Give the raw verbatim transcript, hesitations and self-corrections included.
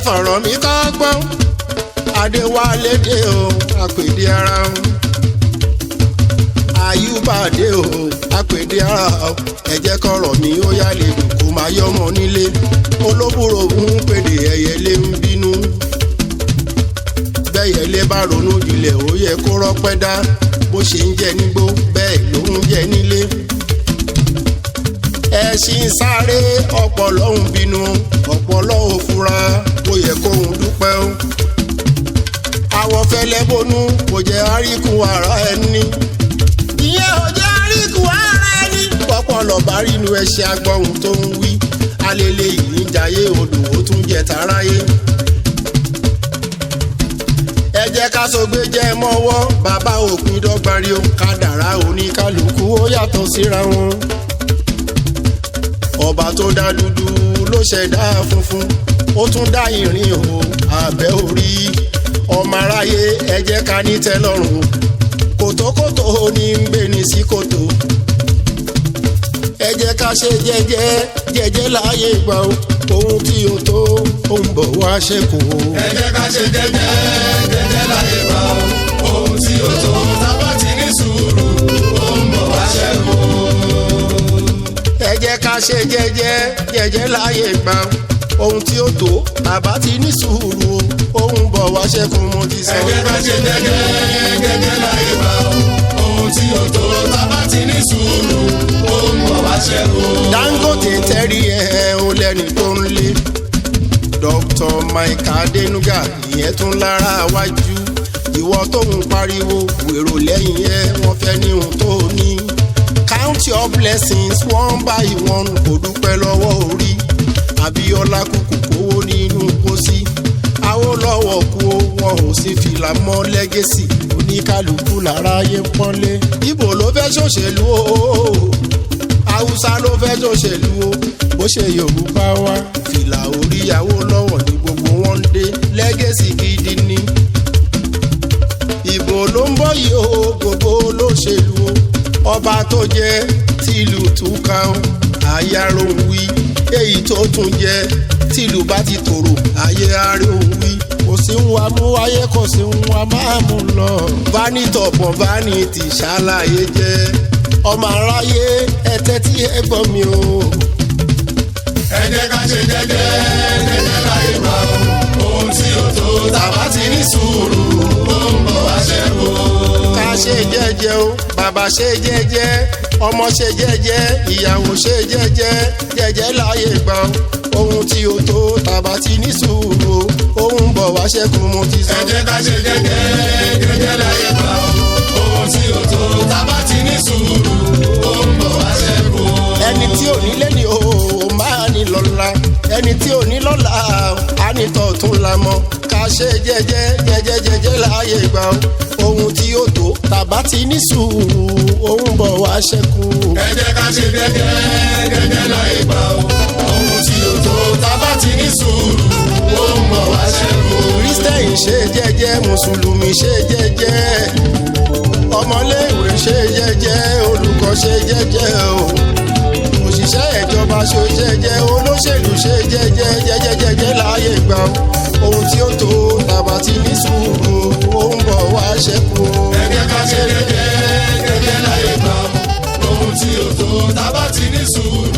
fọ̀rọ̀ mi kọ́gbọ́n Adéwálé dé o àpèdé ara o Àyùbá dé o àpèdé ara o ẹ jẹ́ kọ́rọ̀ mi ó yá lè dùn kó máa yọmọ nílé olóbùrò ń pèdè ẹyẹlé ń bínú bẹ́yẹlé bá ronú jinlẹ̀ ó yẹ kó rọ́pẹ́ dá bó ṣe ń jẹ nígbó bẹ́ẹ̀ ló ń jẹ nílé ẹṣin sáré ọpọlọ ń bínú ọpọlọ ò fura ó yẹ kóhun dúpẹ́ o àwọ̀ fẹ́lẹ́ bónú kò jẹ́ àríkù ara ẹni ìyẹn ò jẹ́ àríkù ara ẹni pọpọlọ bá rínú ẹṣin agbọ̀hún tó ń wí alele yìí ń jayé odò ó tún jẹ taráyé ẹ jẹ́ ká sọgbé jẹ́ mọ́wọ́ bàbá òpin dọ́gbárí o kádàrá oníkálukú ó yàtọ̀ síra wọn ọba tó dá dúdú ló ṣẹ̀dá funfun ó tún dá ìrìn o abẹ́ orí ọmọ aráyé ẹ jẹ́ ká ní tẹ́lọ́rùn kòtòkòtò ní ń gbé ní sí kòtò ẹ jẹ́ ká ṣe jẹ́jẹ́ jẹ́jẹ́ láàyè gbà ó ohun tí ó tó ó ń bọ̀ wá ṣẹ́kù. ẹ jẹ́ ká ṣe jẹ́jẹ́ jẹ́jẹ́ láàyè gbà ó ohun tí ó tó tábà ti ní sùúrù ó ń bọ̀ wá ṣẹ́kù. ẹ jẹ́ ká ṣe jẹ́jẹ́ jẹ́jẹ́ láàyè gbà ó ohun tí ó tó tábà ti ní sùúrù ó ń bọ̀ wá ṣẹ́kù mo ti sọ. ẹ jẹ́ ká ṣe jẹ́jẹ́ jẹ́jẹ́ láàyè gbà ó ohun tí ó tó tábà ti ní sùúrù ó ń bọ̀ wá ṣẹ́kù. Dangote tẹ́rí ẹ̀ ń lẹ́ni tó ń lé Dr. Mike Adenuga ìyẹn tún lára wájú ìwọ tó ń pariwo wèrò lẹ́yìn ẹ̀ wọ́n fẹ́ ní ohun tó ní count your blessings one by one kò dúpẹ́ lọ́wọ́ orí Abíọ́lá kúkú kówó nínú pósí Awólọ́wọ̀ kú wọn ò sí fìlà mọ́ lẹ́gẹ́sì oníkálukú láráyé pọ́nlé Ìgbò ló fẹ́ ṣòṣèlú o Haúsá ló fẹ́ ṣòṣèlú o bó ṣe Yorùbá wá fìlà orí Awólọ́wọ̀ ní gbogbo wọn ń dé lẹ́gẹ́sì gidi ni ìbò ló ń bọ̀ yìí o gbogbo olóṣèlú o ọba tó jẹ́ tìlù túká o àyàrò ń wí èyí tó tún jẹ́ tìlù bá ti tòrò ayé àárẹ̀ ò ń wí kò sí ń wa mú wáyé kò sí ń wa máa mú lọ vanitọ̀pọ̀ vanity ṣàlàyé jẹ́ ọmọ aráyé ẹ̀tẹ́ tí ẹ gbọ́ mi o. ẹ jẹ́ ká ṣe jẹ́jẹ́ jẹ́jẹ́ láyé gbà ó ohun tí ó tó tàbá ti ní sùúrù ó ń bọ̀ wá ṣẹ́kù. ká ṣe jẹ́jẹ́ o bàbá ṣe jẹ́jẹ́ ọmọ ṣe jẹ́jẹ́ ìyàwó ṣe jẹ́jẹ́ jẹ́jẹ́ láyé gbà ó ohun tí ó tó tàbá ti ní sùúrù ó ń bọ̀ wá ṣẹ́kù mo ti sọ. ẹ jẹ́ ká ṣe jẹ́jẹ́ jẹ́jẹ́ láyé gbà ó ohun tí ó tó tàbá ti ní sùúrù ó ń bọ̀ wá ṣẹ́kù. ẹni tí ò ní lẹ́ni o máa ní lọ́la ẹni tí ò ní lọ́la á ní tọ̀tún la mọ́ ká ṣe jẹ́jẹ́ jẹ́jẹ́ jẹ́jẹ́ láàyè gbà ó ohun tí ó tó tàbá ti ní sùúrù ó ń bọ̀ wá ṣẹ́kù. ẹ jẹ́ ká ṣe jẹ́jẹ́ jẹ́jẹ́ láyé gbà ó ohun tí ó tó tàbá ti ní sùúrù ó ń bọ̀ wá ṣẹ́kù. Kristẹni ṣe jẹ́jẹ́ mùsùlùmí ṣe jẹ́jẹ́ ọmọléèwé ṣe jẹ́jẹ́ olùkọ́ ṣe jẹ́jẹ́ o òṣìṣẹ́ ìjọba ṣe jẹ́jẹ́ olóṣèlú ṣe jẹ́jẹ́ jẹ́jẹ́ jẹ́jẹ́ láàyè gbà ohun tí ó tó tàbá ti ní sùúrù ó ń bọ̀ wá ṣẹ́kù. ẹ jẹ́ ká ṣe jẹ́jẹ́ jẹ́jẹ́ láyé gbà ohun tí ó tó tàbá ti ní sùúrù.